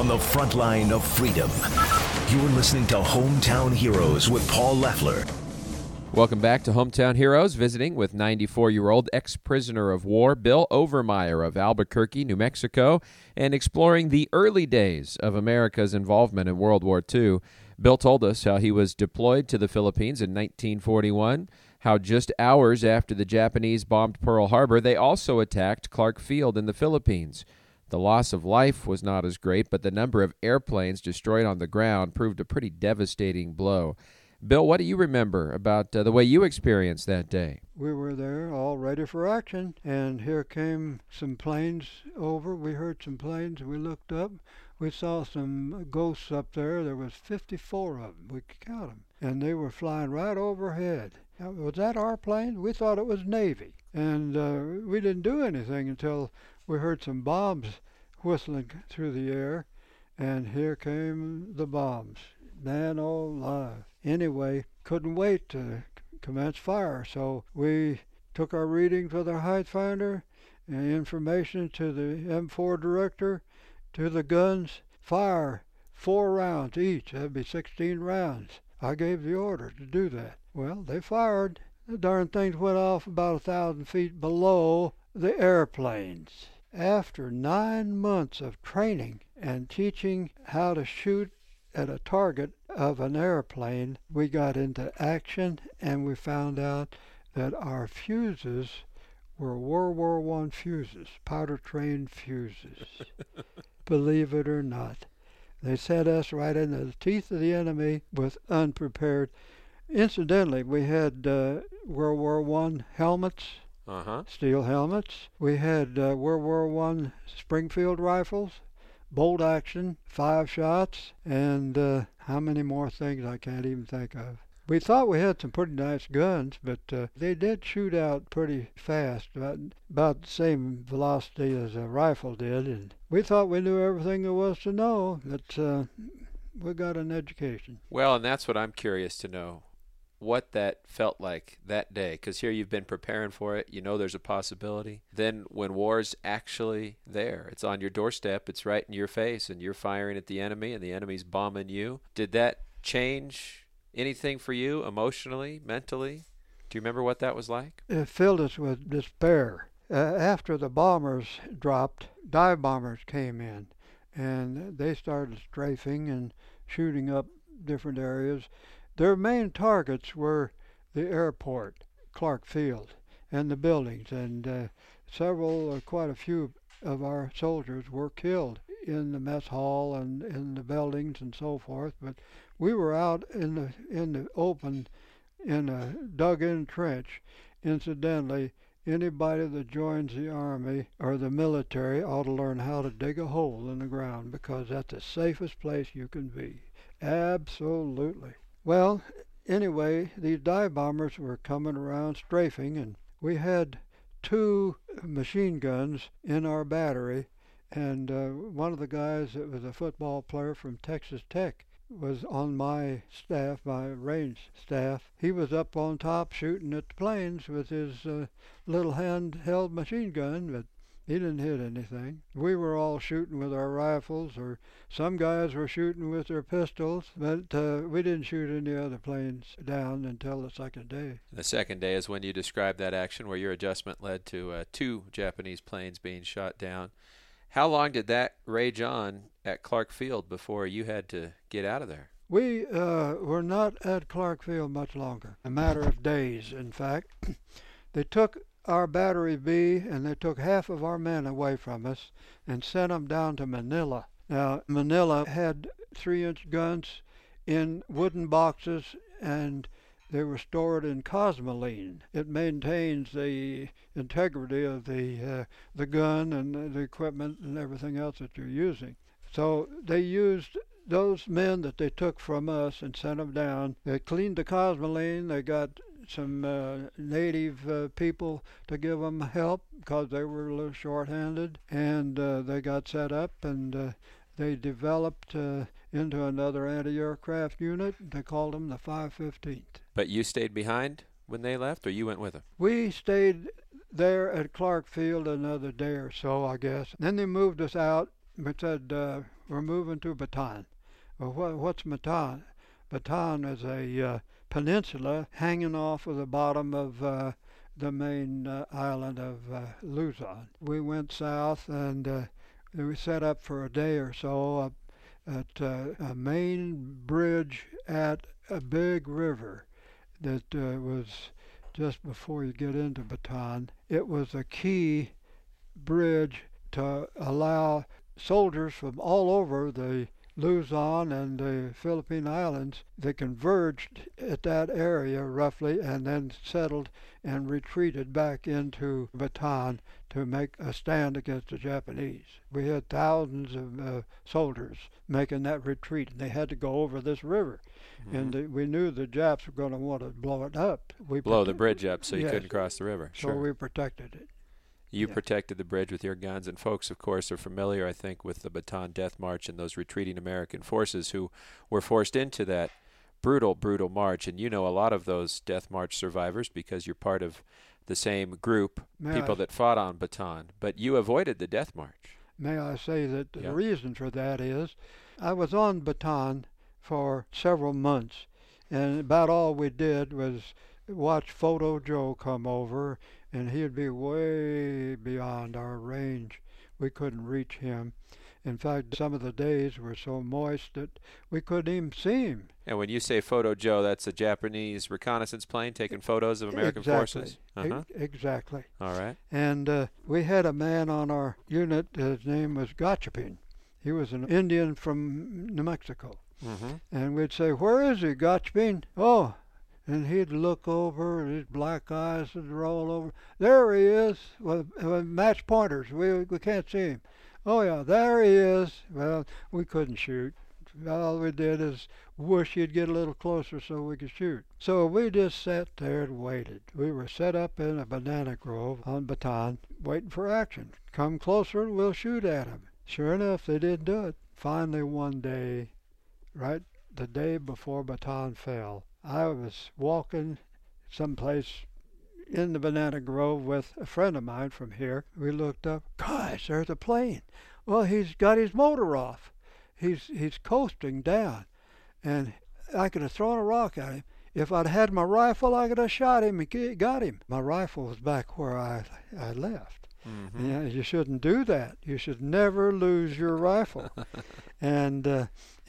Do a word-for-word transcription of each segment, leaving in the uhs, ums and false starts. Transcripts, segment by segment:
on the front line of freedom. You're listening to Hometown Heroes with Paul Leffler. Welcome back to Hometown Heroes, visiting with ninety-four-year-old ex-prisoner of war Bill Overmeyer of Albuquerque, New Mexico, and exploring the early days of America's involvement in World War Two. Bill told us how he was deployed to the Philippines in nineteen forty-one, how just hours after the Japanese bombed Pearl Harbor, they also attacked Clark Field in the Philippines. The loss of life was not as great, but the number of airplanes destroyed on the ground proved a pretty devastating blow. Bill, what do you remember about uh, the way you experienced that day? We were there all ready for action, and here came some planes over. We heard some planes, and we looked up. We saw some ghosts up there. There was fifty-four of them. We could count them, and they were flying right overhead. Now, was that our plane? We thought it was Navy, and uh, we didn't do anything until we heard some bombs whistling through the air, and here came the bombs. Man alive. Anyway, couldn't wait to commence fire, so we took our readings with our height finder and information to the M four director, to the guns, fire four rounds each. That'd be sixteen rounds. I gave the order to do that. Well, they fired. The darn things went off about a thousand feet below the airplanes. After nine months of training and teaching how to shoot at a target of an airplane, we got into action, and we found out that our fuses were World War One fuses, powder-trained fuses. Believe it or not. They set us right into the teeth of the enemy with unprepared. Incidentally, we had uh, World War One helmets, Uh-huh. steel helmets. We had uh, World War One Springfield rifles, bolt action, five shots, and uh, how many more things I can't even think of. We thought we had some pretty nice guns, but uh, they did shoot out pretty fast, about, about the same velocity as a rifle did, and we thought we knew everything there was to know, but uh, we got an education. Well, and that's what I'm curious to know, what that felt like that day, because here you've been preparing for it, you know there's a possibility. Then when war's actually there, it's on your doorstep, it's right in your face, and you're firing at the enemy, and the enemy's bombing you. Did that change anything for you emotionally, mentally? Do you remember what that was like? It filled us with despair. Uh, after the bombers dropped, dive bombers came in, and they started strafing and shooting up different areas. Their main targets were the airport, Clark Field, and the buildings, and uh, several, or quite a few of our soldiers were killed in the mess hall and in the buildings and so forth. But we were out in the in the open, in a dug-in trench. Incidentally, anybody that joins the Army or the military ought to learn how to dig a hole in the ground, because that's the safest place you can be. Absolutely. Well, anyway, these dive bombers were coming around strafing, and we had two machine guns in our battery, and uh, one of the guys that was a football player from Texas Tech was on my staff, my range staff. He was up on top shooting at the planes with his uh, little handheld machine gun, but he didn't hit anything. We were all shooting with our rifles, or some guys were shooting with their pistols, but uh, we didn't shoot any other planes down until the second day. The second day is when you described that action where your adjustment led to uh, two Japanese planes being shot down. How long did that rage on at Clark Field before you had to get out of there? We uh, were not at Clark Field much longer, a matter of days, in fact. They took our Battery B, and they took half of our men away from us and sent them down to Manila. Now, Manila had three-inch guns in wooden boxes, and they were stored in Cosmoline. It maintains the integrity of the uh, the gun and the equipment and everything else that you're using. So they used those men that they took from us and sent them down. They cleaned the Cosmoline. They got some uh, native uh, people to give them help because they were a little short-handed, and uh, they got set up, and uh, they developed uh, into another anti-aircraft unit. They called them the five fifteenth. But you stayed behind when they left, or you went with them? We stayed there at Clark Field another day or so, I guess. Then they moved us out We said, uh, we're moving to Bataan. Well, what, what's Bataan? Bataan is a uh, peninsula hanging off of the bottom of uh, the main uh, island of uh, Luzon. We went south and uh, we set up for a day or so up at uh, a main bridge at a big river that uh, was just before you get into Bataan. It was a key bridge to allow soldiers from all over the Luzon and the Philippine Islands. They converged at that area roughly and then settled and retreated back into Bataan to make a stand against the Japanese. We had thousands of uh, soldiers making that retreat, and they had to go over this river. Mm-hmm. And uh, we knew the Japs were going to want to blow it up. We blow the bridge up so you yes. couldn't cross the river. So sure. we protected it. You yeah. protected the bridge with your guns, and folks, of course, are familiar, I think, with the Bataan Death March and those retreating American forces who were forced into that brutal, brutal march. And you know a lot of those Death March survivors because you're part of the same group, May people I, that fought on Bataan. But you avoided the Death March. May I say that yeah. the reason for that is I was on Bataan for several months, and about all we did was watch Photo Joe come over, and he'd be way beyond our range. We couldn't reach him. In fact, some of the days were so moist that we couldn't even see him. And when you say Photo Joe, that's a Japanese reconnaissance plane taking photos of American exactly. forces? Uh-huh. E- exactly. All right. And uh, we had a man on our unit, his name was Gachapin. He was an Indian from New Mexico. Mm-hmm. And we'd say, "Where is he, Gachapin?" "Oh." And he'd look over, and his black eyes would roll over. "There he is." With, with match pointers. We we can't see him. "Oh yeah, there he is." Well, we couldn't shoot. All we did is wish he'd get a little closer so we could shoot. So we just sat there and waited. We were set up in a banana grove on Bataan, waiting for action. Come closer and we'll shoot at him. Sure enough, they didn't do it. Finally, one day, right the day before Bataan fell, I was walking someplace in the banana grove with a friend of mine from here. We looked up. Gosh, there's a plane. Well, he's got his motor off. He's he's coasting down, and I could have thrown a rock at him. If I'd had my rifle, I could have shot him and got him. My rifle was back where I I left. Mm-hmm. You know, you shouldn't do that. You should never lose your rifle. and uh,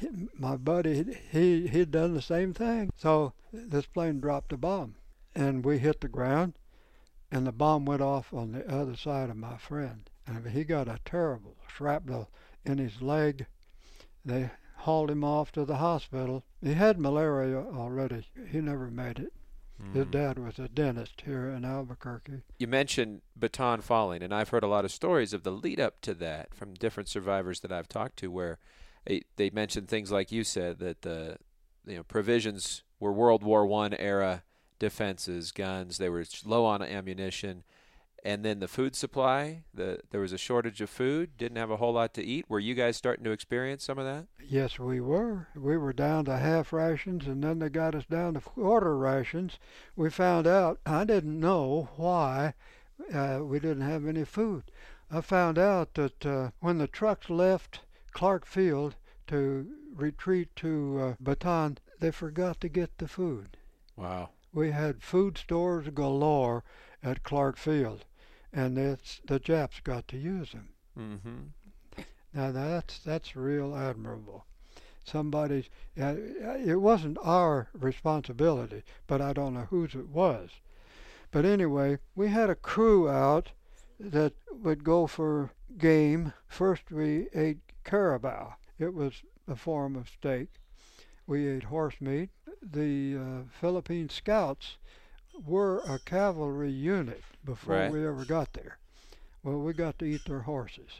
my buddy, he he'd done the same thing. So this plane dropped a bomb, and we hit the ground, and the bomb went off on the other side of my friend, and he got a terrible shrapnel in his leg. They hauled him off to the hospital. He had malaria already. He never made it. Mm. His dad was a dentist here in Albuquerque. You mentioned Bataan falling, and I've heard a lot of stories of the lead up to that from different survivors that I've talked to, where it, they mentioned things like you said, that the you know provisions were World War One era defenses, guns. They were low on ammunition. And then the food supply, the there was a shortage of food, didn't have a whole lot to eat. Were you guys starting to experience some of that? Yes, we were. We were down to half rations, and then they got us down to quarter rations. We found out, I didn't know why uh, we didn't have any food. I found out that uh, when the trucks left Clark Field to retreat to uh, Bataan, they forgot to get the food. Wow. We had food stores galore at Clark Field, and it's, the Japs got to use them. Mm-hmm. Now that's that's real admirable. Somebody's, uh, it wasn't our responsibility, but I don't know whose it was. But anyway, we had a crew out that would go for game. First we ate carabao. It was a form of steak. We ate horse meat. The uh, Philippine Scouts were a cavalry unit before right. we ever got there. Well, we got to eat their horses.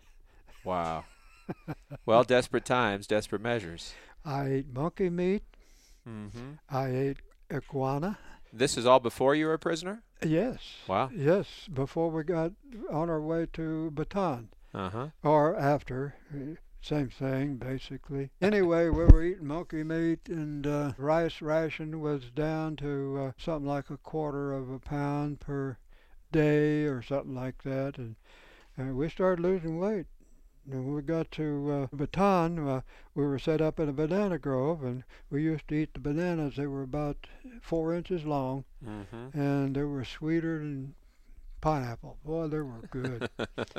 Wow. Well, desperate times, desperate measures. I ate monkey meat. Mm-hmm. I ate iguana. This is all before you were a prisoner? Yes. Wow. Yes, before we got on our way to Bataan. Uh-huh. Or after. Same thing, basically. Anyway, we were eating monkey meat, and uh, rice ration was down to uh, something like a quarter of a pound per day or something like that. And, and we started losing weight. And when we got to uh, Bataan, uh, we were set up in a banana grove, and we used to eat the bananas. They were about four inches long, Mm-hmm. and they were sweeter than pineapple. Boy, they were good.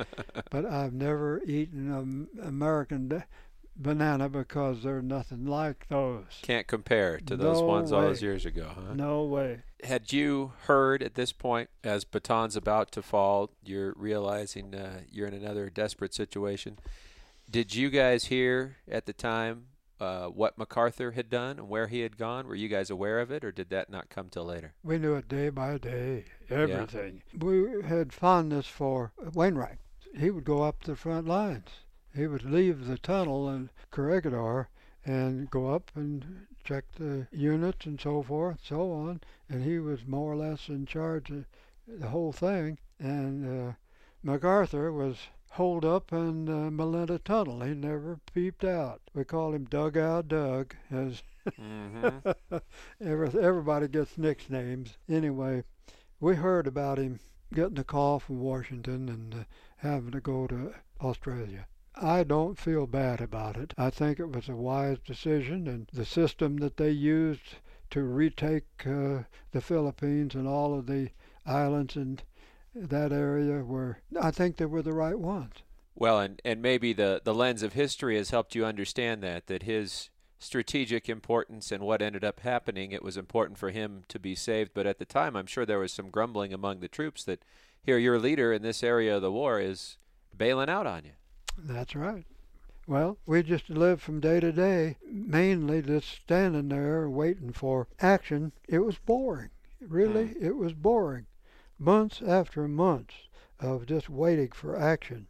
But I've never eaten an American da- banana because they're nothing like those. Can't compare to those No ones all way. those years ago, huh? No way. Had you heard at this point, as Baton's about to fall, you're realizing uh, you're in another desperate situation? Did you guys hear at the time uh, what MacArthur had done and where he had gone? Were you guys aware of it, or did that not come till later? We knew it day by day, everything. We had fondness for Wainwright. He would go up the front lines. He would leave the tunnel in Corregidor and go up and check the units and so forth, so on. And he was more or less in charge of the whole thing. And uh, MacArthur was holed up in uh, Melinda Tunnel. He never peeped out. We call him Dugout Doug, as Mm-hmm. Every, everybody gets nicknames. Anyway, we heard about him getting a call from Washington and uh, having to go to Australia. I don't feel bad about it. I think it was a wise decision, and the system that they used to retake uh, the Philippines and all of the islands in that area were, I think they were the right ones. Well, and, and maybe the, the lens of history has helped you understand that, that his strategic importance and what ended up happening, it was important for him to be saved. But at the time, I'm sure there was some grumbling among the troops that here your leader in this area of the war is bailing out on you. That's right. Well, we just lived from day to day, mainly just standing there waiting for action. It was boring. Really, Mm. it was boring. Months after months of just waiting for action.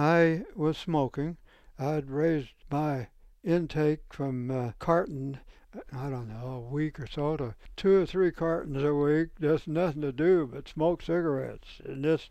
I was smoking. I'd raised my intake from uh, carton, I don't know, a week or so to two or three cartons a week. Just nothing to do but smoke cigarettes and just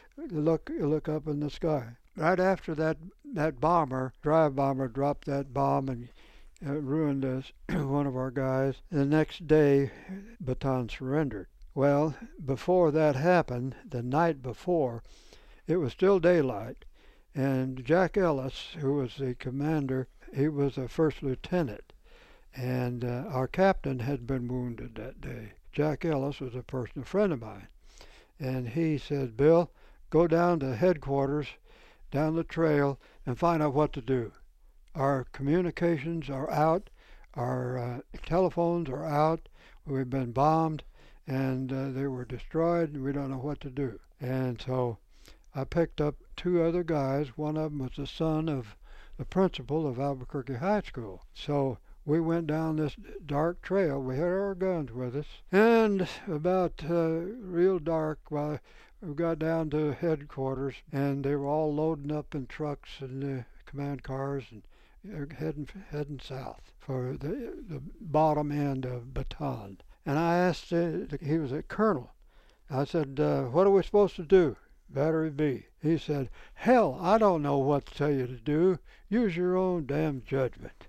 look look up in the sky. Right after that, that bomber, drive bomber, dropped that bomb and uh, ruined us, one of our guys. The next day, Bataan surrendered. Well, before that happened, the night before, it was still daylight, and Jack Ellis, who was the commander, he was a first lieutenant, and uh, our captain had been wounded that day. Jack Ellis was a personal friend of mine, and he said, "Bill, go down to headquarters, down the trail, and find out what to do. Our communications are out, our uh, telephones are out, we've been bombed, and uh, they were destroyed, and we don't know what to do." And so I picked up two other guys. One of them was the son of the principal of Albuquerque High School. So we went down this dark trail. We had our guns with us. And about uh, real dark, well, we got down to headquarters, and they were all loading up in trucks and uh, command cars and uh, heading heading south for the the bottom end of Bataan. And I asked, uh, he was a colonel. I said, uh, "What are we supposed to do? Battery B." He said, "Hell, I don't know what to tell you to do. Use your own damn judgment."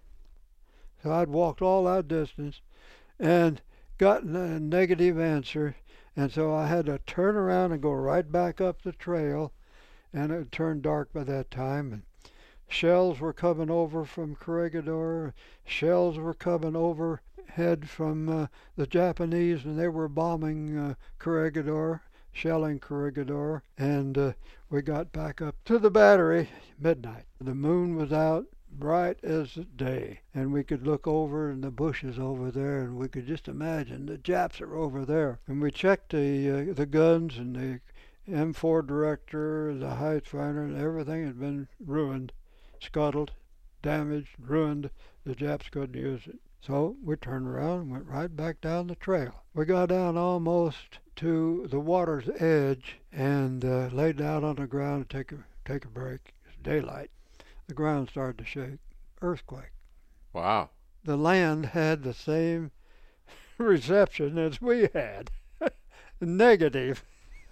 So I'd walked all that distance and gotten a negative answer. And so I had to turn around and go right back up the trail, and it turned dark by that time. And shells were coming over from Corregidor. Shells were coming overhead from uh, the Japanese, and they were bombing uh, Corregidor, shelling Corregidor. And uh, we got back up to the battery midnight. The moon was out, bright as day, and we could look over in the bushes over there, and we could just imagine the Japs are over there. And we checked the uh, the guns, and the M four Director, the Height Finder, and everything had been ruined, scuttled, damaged, ruined. The Japs couldn't use it. So we turned around and went right back down the trail. We got down almost to the water's edge and uh, laid down on the ground to take a take a break. It's daylight. The ground started to shake. Earthquake. Wow. The land had the same reception as we had. Negative.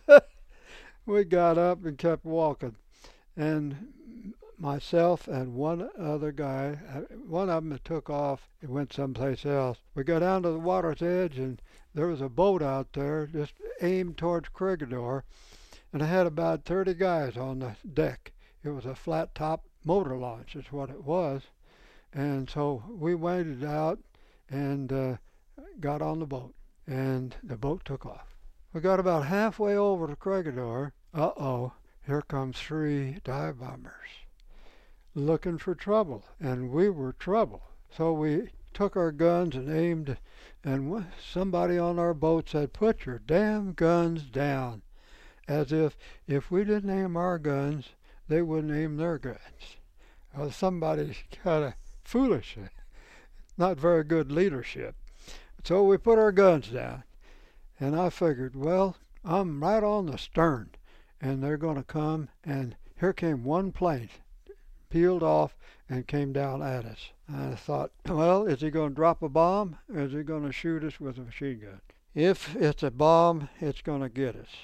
We got up and kept walking. And myself and one other guy, one of them took off and went someplace else. We got down to the water's edge, and there was a boat out there just aimed towards Corregidor, and I had about thirty guys on the deck. It was a flat top motor launch is what it was. And so we waded out and uh, got on the boat, and the boat took off. We got about halfway over to Corregidor. Uh-oh, here comes three dive bombers looking for trouble, and we were trouble. So we took our guns and aimed, and somebody on our boat said, "Put your damn guns down," as if if we didn't aim our guns, they wouldn't aim their guns. Well, somebody kind of foolish, not very good leadership. So we put our guns down, and I figured, well, I'm right on the stern, and they're going to come, and here came one plane, peeled off, and came down at us. I thought, well, is he going to drop a bomb, or is he going to shoot us with a machine gun? If it's a bomb, it's going to get us.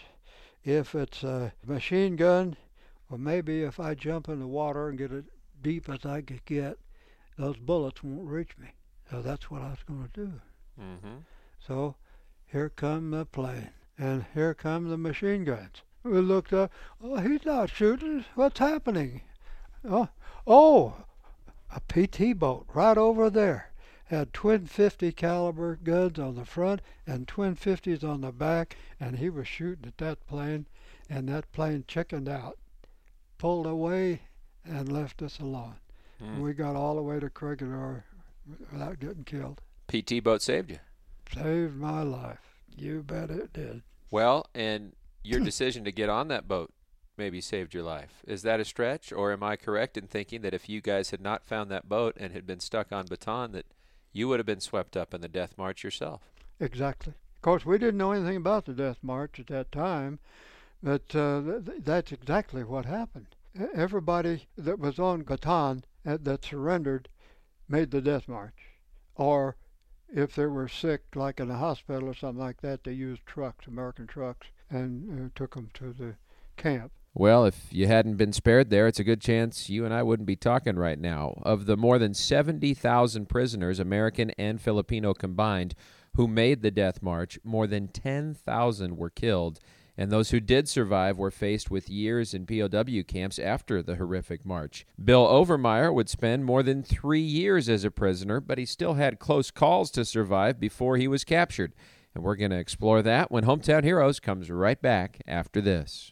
If it's a machine gun, well, maybe if I jump in the water and get as deep as I could get, those bullets won't reach me. So that's what I was going to do. Mm-hmm. So here come the plane, and here come the machine guns. We looked up. Oh, he's not shooting. What's happening? Oh, oh, a P T boat right over there. Had twin fifty caliber guns on the front and twin fifties on the back, and he was shooting at that plane, and that plane chickened out, pulled away, and left us alone. Mm. We got all the way to Corregidor without getting killed. P T boat saved you. Saved my life. You bet it did. Well, and your decision to get on that boat maybe saved your life. Is that a stretch, or am I correct in thinking that if you guys had not found that boat and had been stuck on Bataan, that you would have been swept up in the death march yourself? Exactly. Of course, we didn't know anything about the death march at that time, but uh, th- that's exactly what happened. Everybody that was on Bataan uh, that surrendered made the death march. Or if they were sick, like in a hospital or something like that, they used trucks, American trucks, and uh, took them to the camp. Well, if you hadn't been spared there, it's a good chance you and I wouldn't be talking right now. Of the more than seventy thousand prisoners, American and Filipino combined, who made the death march, more than ten thousand were killed, and those who did survive were faced with years in P O W camps after the horrific march. Bill Overmyer would spend more than three years as a prisoner, but he still had close calls to survive before he was captured. And we're going to explore that when Hometown Heroes comes right back after this.